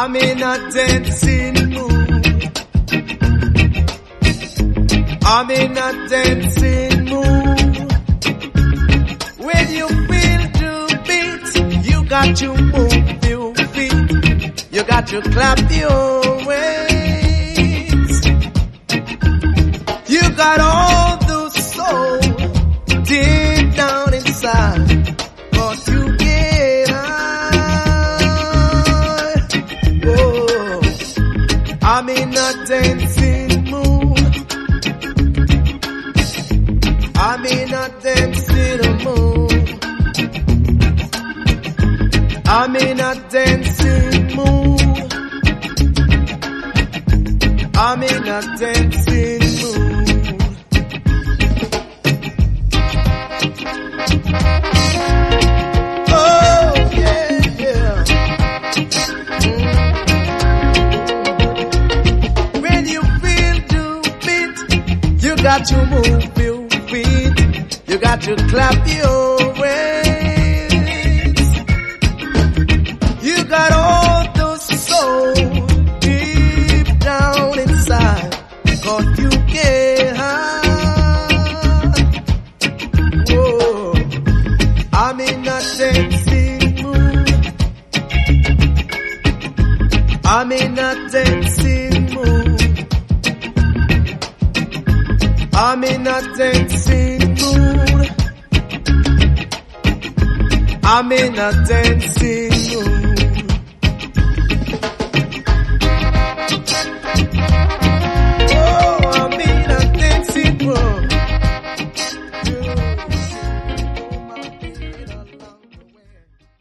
I'm in a dancing mood. I'm in a dancing mood. When you feel the beat, you got to move your feet. You got to clap your hands. You got all the soul deep down inside. But you get high. Oh, I'm in a dancing mood. I'm in a dancing mood. I'm in a dancing mood. I'm in a dancing mood. Oh yeah, yeah. When you feel the beat, you got to move your feet. You got to clap your hands. You got all the soul deep down inside. 'Cause you get high. Whoa. I'm in a dancing mood. I'm in a dancing mood. I'm in a dancing mood. I'm in a dancing mood.